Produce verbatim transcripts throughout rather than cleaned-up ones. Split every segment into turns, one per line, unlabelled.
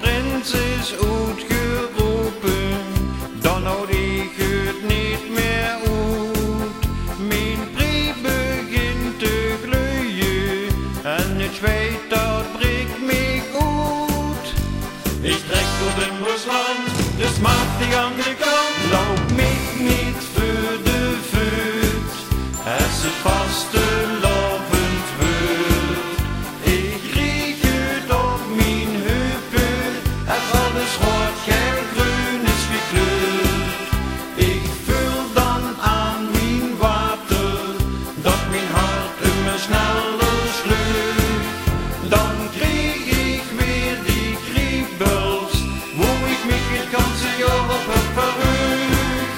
prins is uitgeroepen, dan houd ik het niet meer uit. Mijn brief begint te gloeien en het zweet dat breekt mij uit. Ik trek door den Rusland, de smaak die andere kant, loop mij niet voor de voet. Es het vaste lovend wordt, ik riech het op mijn heupen, het alles rood, geel, groen is gekleurd. Ik vul dan aan mijn water, dat mijn hart immer sneller sleurt. Dan kreeg ik weer die kriebels, wo ik mich het ganze jaar op heb verheugd.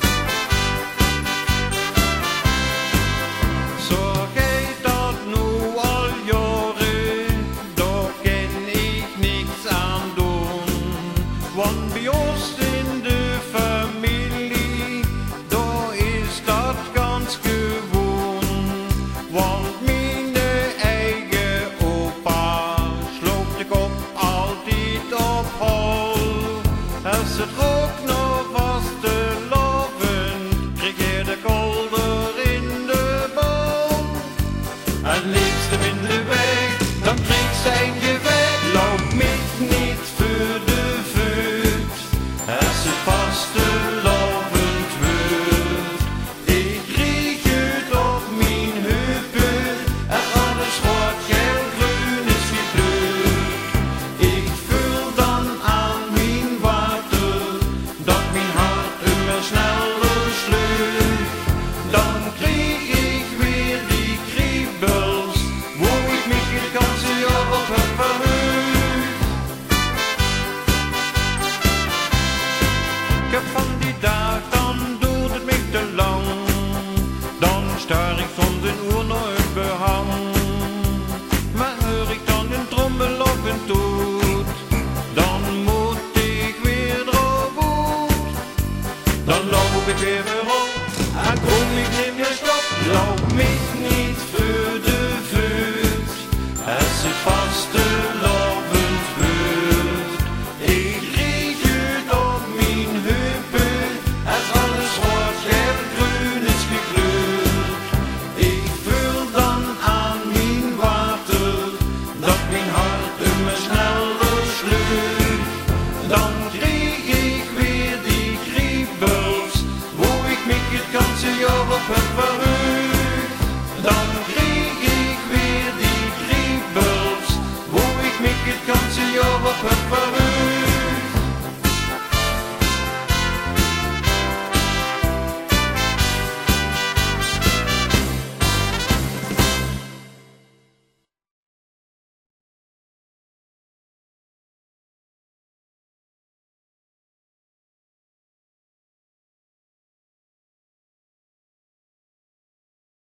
Zo gaat dat nu al jaren, daar kan ik niks aan doen. Want bij ons in de familie, daar is dat ganz gewoon. Want mijn eigen opa sloopt de kop altijd op hol. Als het ook nog was te loven, kreeg je de kolder in de bol. Het liefste in de weg, dan kreeg zijn geweg. Loop mij niet voor de voet, als het vaste lovend wordt. Ik riech het op mijn heupen, het alles rood, geel, groen is gekleurd. Ik vul dan aan mijn water, dat mijn hart immer sneller sleurt. Dan kreeg ik weer die kriebels, wo ik mich het ganze jaar op heb verheugd. Ik heb van die dag, dan duurt het mij te lang. Dan staar ik soms een uur naar het behang. Maar hoor ik dan een trommel of een toet, dan moet ik weer erop uit. Dan loop ik weer